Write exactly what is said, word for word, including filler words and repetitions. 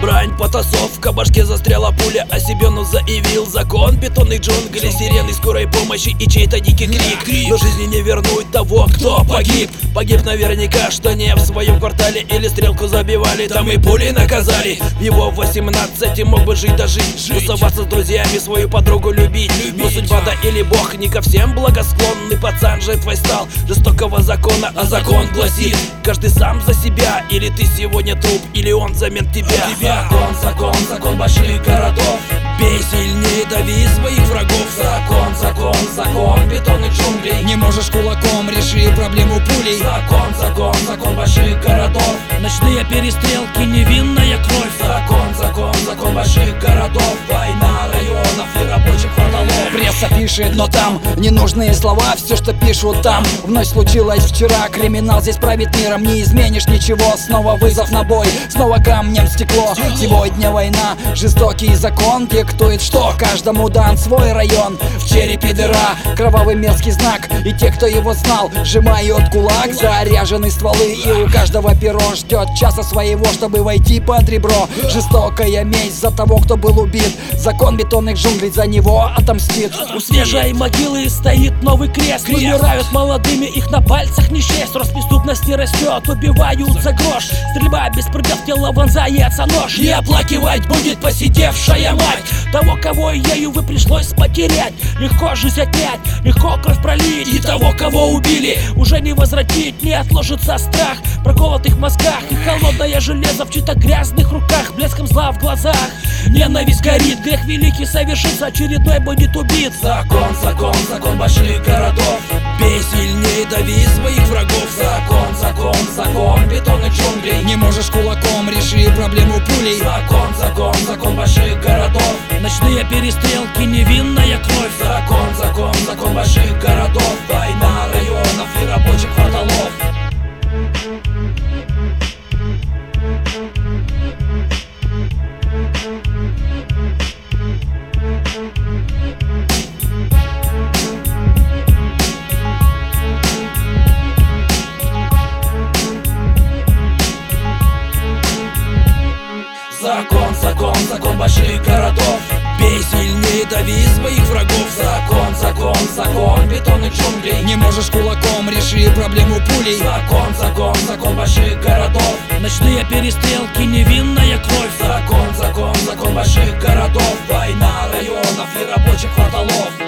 брань, потасовка, в башке застряла пуля, о себе но заявил закон. Бетонных джунглей, сирены скорой помощи и чей-то дикий крик. Но жизни не вернуть того, кто погиб. Погиб наверняка, что не в своем квартале, или стрелку забивали, там и пули наказали. Его восемнадцать мог бы жить, дожить, тусоваться с друзьями, свою подругу любить. Но судьба да или бог не ко всем благосклонный. Пацан жертвой стал жестокого закона, а закон гласит: каждый сам за себя, или ты сегодня труп, или он взамен тебя. Закон, закон, закон больших городов. Бей сильнее, дави своих врагов. Закон, закон, закон бетонных джунглей. Не можешь кулаком, реши проблему пулей. Закон, закон, закон больших городов. Ночные перестрелки, невинная кровь. Закон, закон, закон больших городов. Война районов и рабочих кварталов. Пресса пишет, но там ненужные слова, все, что пишут там. Вновь случилось вчера, криминал здесь правит миром. Не изменишь ничего, снова вызов на бой, снова камнем стекло. Сегодня война, жестокий закон диктует, что каждому дан свой район. В черепе дыра, кровавый мерзкий знак, и те, кто его знал, сжимают кулак. Заряжены стволы, и у каждого перо ждет часа своего, чтобы войти под ребро. Жестокая месть за того, кто был убит. Закон бетонных джунглей за него отомстит. У свежей могилы стоит новый крест. Умирают молодыми, их на пальцах не счесть. Рост преступности растет, убивают за грош. Стрельба без предел, в тело вонзается нож. Не оплакивать будет посидевшая мать того, кого ею вы пришлось потерять. Легко жизнь отнять, легко кровь пролить, и того, кого убили, уже не возвратить. Не отложится страх в проколотых мозгах, и холодное железо в чьих-то грязных руках. Блеском зла в глазах ненависть горит, грех великий совершится, очередной будет убит. Закон, закон, закон больших городов. Бей сильнее, дави своих врагов. Закон, закон, закон бетонных джунглей. Не можешь кулаком, реши проблему пулей. Закон, закон, закон больших городов. Ночные перестрелки, невинная кровь. Закон, закон, закон больших городов. Война районов и рабочих кварталов. Закон, закон, закон больших городов. Бей сильнее, дави своих врагов. Закон, закон, закон бетонных джунглей. Не можешь кулаком, реши проблему пулей. Закон, закон, закон больших городов. Ночные перестрелки, невинная кровь. Закон, закон, закон больших городов. Война районов и рабочих кварталов.